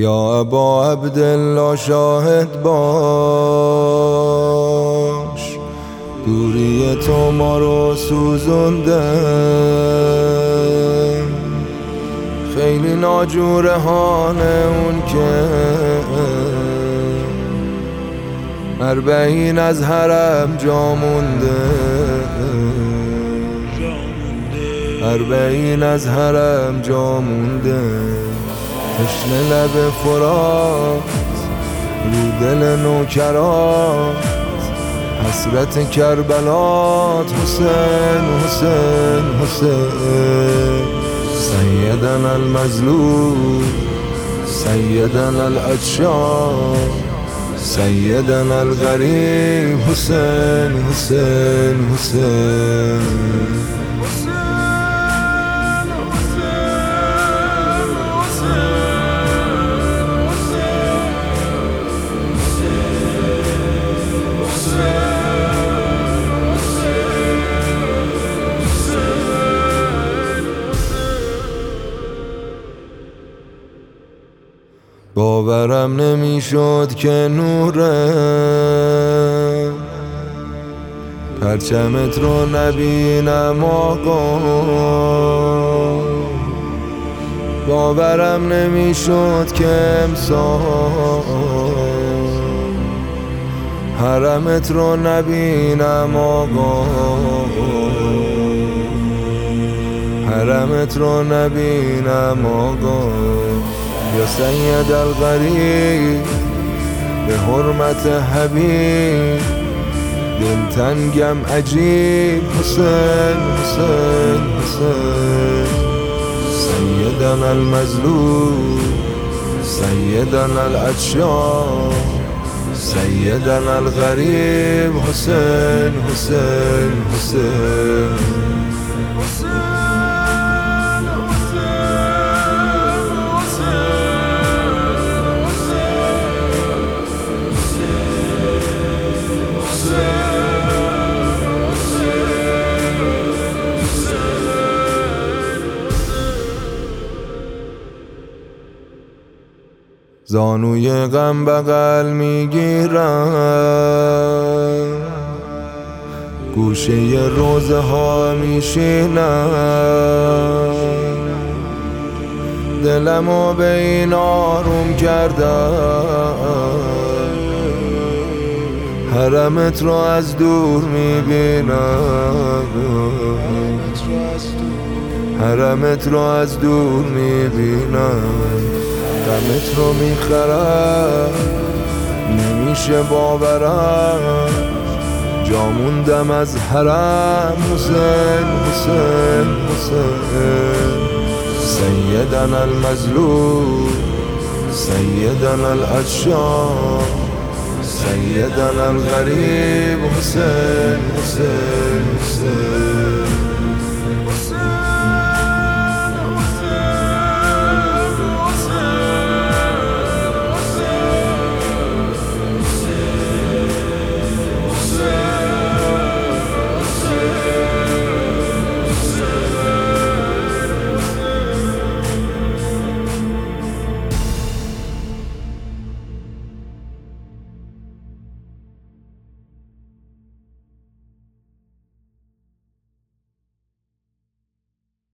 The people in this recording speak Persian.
یا ابا عبدالله شاهد باش، دوری تو ما رو سوزونده. خیلی ناجورهانه اون که اربعین از حرم جا مونده، اربعین از حرم جا مونده. تشنه لب فرات رو دل نوکرات، حسرت کربلات حسین حسین حسین. سیدنا المظلوم سیدنا العطشان، سیدنا الغریب حسین حسین حسین. باورم نمیشد که نوره پرچمت رو نبینم آقا، باورم نمیشد که امسال حرمت رو نبینم آقا، حرمت رو نبینم آقا. یا سید الغریب به حرمت حبیب، دلتنگم عجیب حسین حسین حسین. سیدنا المظلوم سیدنا العطشان، سیدنا الغریب حسین حسین حسین. زانوی غم بغل میگیرم، گوشه روزه ها میشینم، دلمو به این آروم کردم. حرمت رو از دور میبینم، حرمت رو از دور میبینم. غمت رو میخرم نمیشه باورم، جا موندم از حرم حسین حسین حسین. سیدنا المظلوم سیدنا العطشان، سیدنا الغریب حسین حسین حسین.